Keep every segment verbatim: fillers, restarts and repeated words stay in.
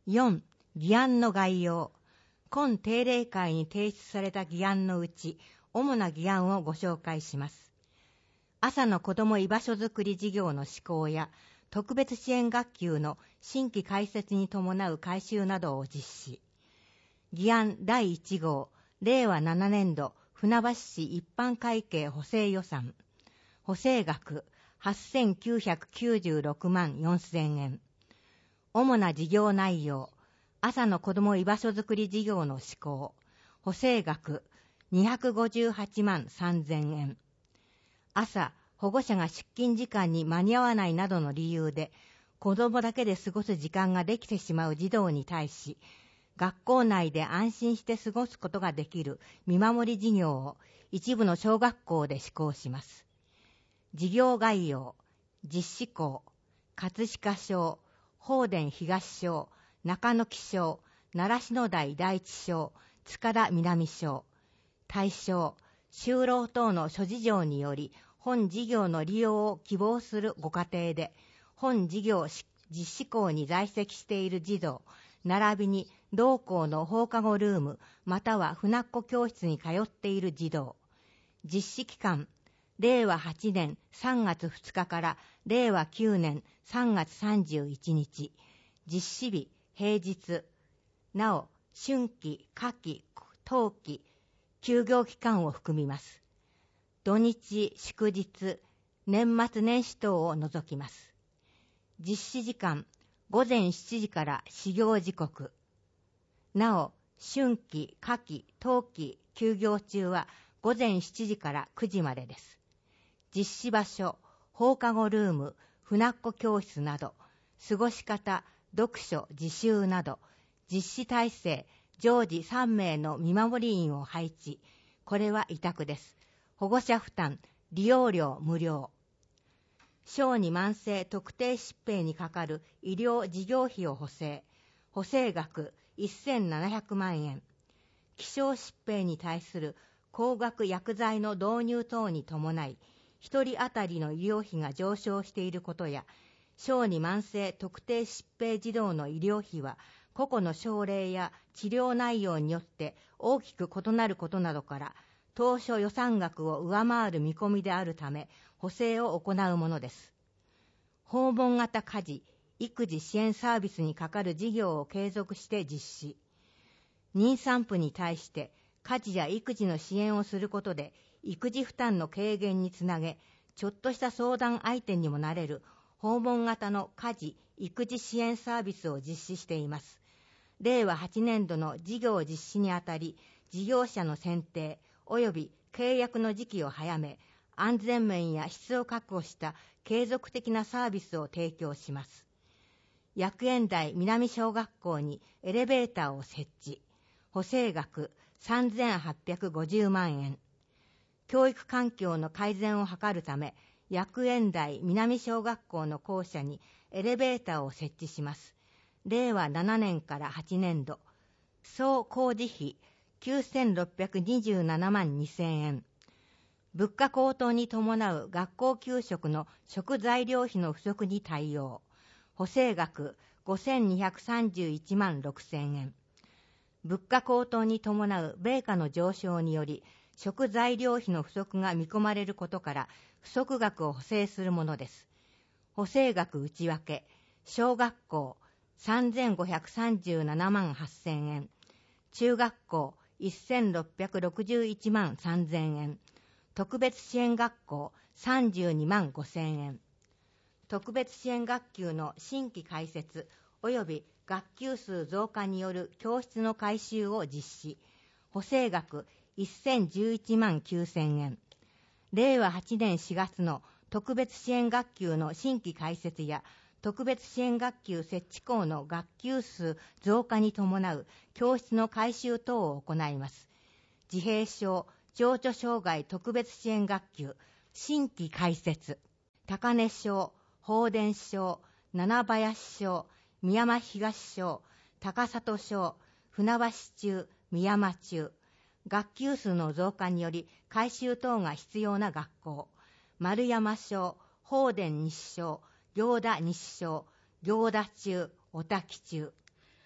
よん. 議案の概要。今定例会に提出された議案のうち、主な議案をご紹介します。朝の子ども居場所づくり事業の施行や、特別支援学級の新規開設に伴う改修などを実施。議案だいいち号、れいわななねんど船橋市一般会計補正予算。補正額はっせんきゅうひゃくきゅうじゅうろくまんよんせんえん。主な事業内容。朝の子ども居場所づくり事業の施行。補正額にひゃくごじゅうはちまんさんぜんえん。朝、保護者が出勤時間に間に合わないなどの理由で、子どもだけで過ごす時間ができてしまう児童に対し、学校内で安心して過ごすことができる見守り事業を一部の小学校で施行します。事業概要、実施校、葛飾小、法田東小、中野木小、習志野台第一小、塚田南小。対象、就労等の諸事情により本事業の利用を希望するご家庭で、本事業実施校に在籍している児童、並びに同校の放課後ルームまたは船っ子教室に通っている児童。実施期間、れいわはちねんさんがつふつかかられいわきゅうねんさんがつさんじゅういちにち。実施日、平日。なお、春季、夏季、冬季、休業期間を含みます。土日、祝日、年末年始等を除きます。実施時間、ごぜんしちじから始業時刻。なお、春季、夏季、冬季、休業中はごぜんしちじからくじまでです。実施場所、放課後ルーム、船っ子教室など、過ごし方、読書、自習など、実施体制、常時さんめいの見守り員を配置。これは委託です。保護者負担、利用料無料。小児慢性特定疾病にかかる医療事業費を補正。補正額せんななひゃくまんえん。希少疾病に対する高額薬剤の導入等に伴い、一人当たりの医療費が上昇していることや、小児慢性特定疾病児童の医療費は、個々の症例や治療内容によって大きく異なることなどから、当初予算額を上回る見込みであるため、補正を行うものです。訪問型家事、育児支援サービスにかかる事業を継続して実施。妊産婦に対して家事や育児の支援をすることで、育児負担の軽減につなげ、ちょっとした相談相手にもなれる訪問型の家事・育児支援サービスを実施しています。れいわはちねんどの事業実施にあたり、事業者の選定及び契約の時期を早め、安全面や質を確保した継続的なサービスを提供します。薬園台南小学校にエレベーターを設置。補正額さんぜんはっぴゃくごじゅうまんえん。教育環境の改善を図るため、薬園台南小学校の校舎にエレベーターを設置します。れいわななねんからはちねんど。総工事費きゅうせんろっぴゃくにじゅうななまんにせんえん。物価高騰に伴う学校給食の食材料費の不足に対応。補正額ごせんにひゃくさんじゅういちまんろくせんえん。物価高騰に伴う米価の上昇により、食材料費の不足が見込まれることから、不足額を補正するものです。補正額内訳、小学校さんぜんごひゃくさんじゅうななまんはっせんえん、中学校せんろっぴゃくろくじゅういちまんさんぜんえん、特別支援学校さんじゅうにまんごせんえん。特別支援学級の新規開設及び学級数増加による教室の改修を実施。補正額せんじゅういちまんきゅうせんえん。れいわはちねんしがつの特別支援学級の新規開設や特別支援学級設置校の学級数増加に伴う教室の改修等を行います。自閉症、情緒障害特別支援学級、新規開設、高根小、法田小、七林小、三山東小、高里小、船橋中、三山中、学級数の増加により改修等が必要な学校、丸山小、法田西小、行田西小、行田中、小滝中。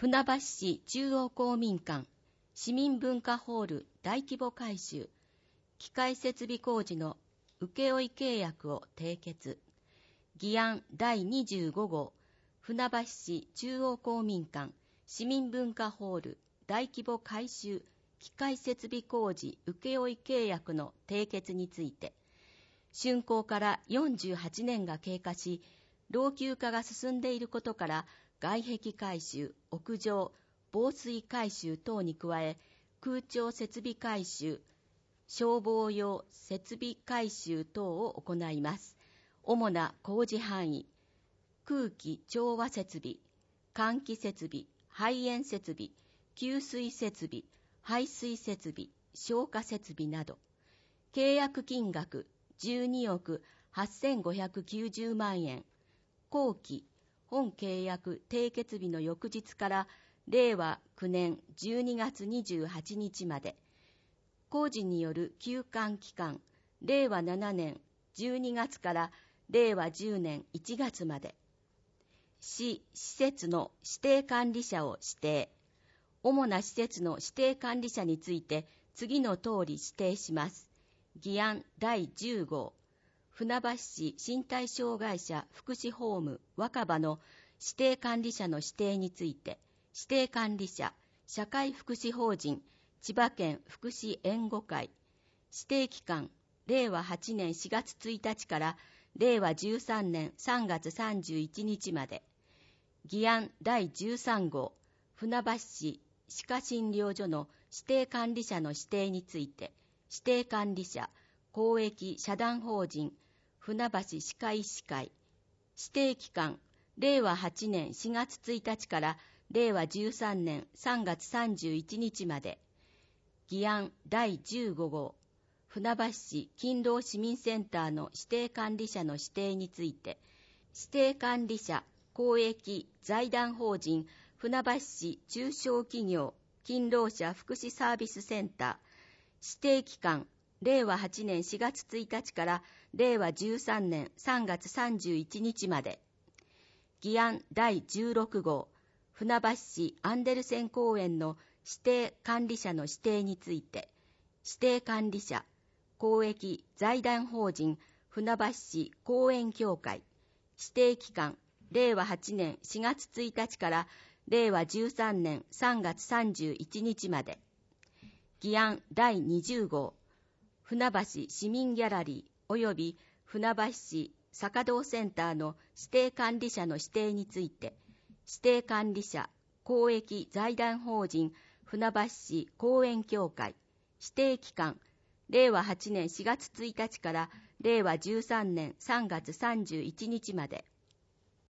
船橋市中央公民館市民文化ホール大規模改修機械設備工事の請負契約を締結。議案だいにじゅうご号船橋市中央公民館市民文化ホール大規模改修機械設備工事請負契約の締結について、竣工からよんじゅうはちねんが経過し、老朽化が進んでいることから外壁改修、屋上、防水改修等に加え、空調設備改修、消防用設備改修等を行います。主な工事範囲、空気調和設備、換気設備、排煙設備、給水設備、排水設備、消火設備など。契約金額じゅうにおくはっせんごひゃくきゅうじゅうまんえん。後期、本契約締結日の翌日かられいわきゅうねんじゅうにがつにじゅうはちにちまで。工事による休館期間、れいわななねんじゅうにがつかられいわじゅうねんいちがつまで。市施設の指定管理者を指定。主な施設の指定管理者について次の通り指定します。議案だいじゅう号船橋市身体障害者福祉ホーム若葉の指定管理者の指定について、指定管理者社会福祉法人千葉県福祉援護会、指定期間れいわはちねんしがつついたちかられいわじゅうさんねんさんがつさんじゅういちにちまで。議案だいじゅうさん号船橋市歯科診療所の指定管理者の指定について、指定管理者公益社団法人船橋歯科医師会、指定期間れいわはちねんしがつついたちかられいわじゅうさんねんさんがつさんじゅういちにちまで。議案だいじゅうご号船橋市勤労市民センターの指定管理者の指定について、指定管理者公益財団法人船橋市中小企業勤労者福祉サービスセンター、指定期間れいわはちねんしがつついたちかられいわじゅうさんねんさんがつさんじゅういちにちまで。議案だいじゅうろく号船橋市アンデルセン公園の指定管理者の指定について、指定管理者公益財団法人船橋市公園協会、指定期間れいわはちねんしがつついたちかられいわじゅうさんねんさんがつさんじゅういちにちまで。議案だいにじゅう号船橋市民ギャラリー及び船橋市坂道センターの指定管理者の指定について、指定管理者公益財団法人船橋市公園協会、指定期間れいわはちねんしがつついたちかられいわじゅうさんねんさんがつさんじゅういちにちまで。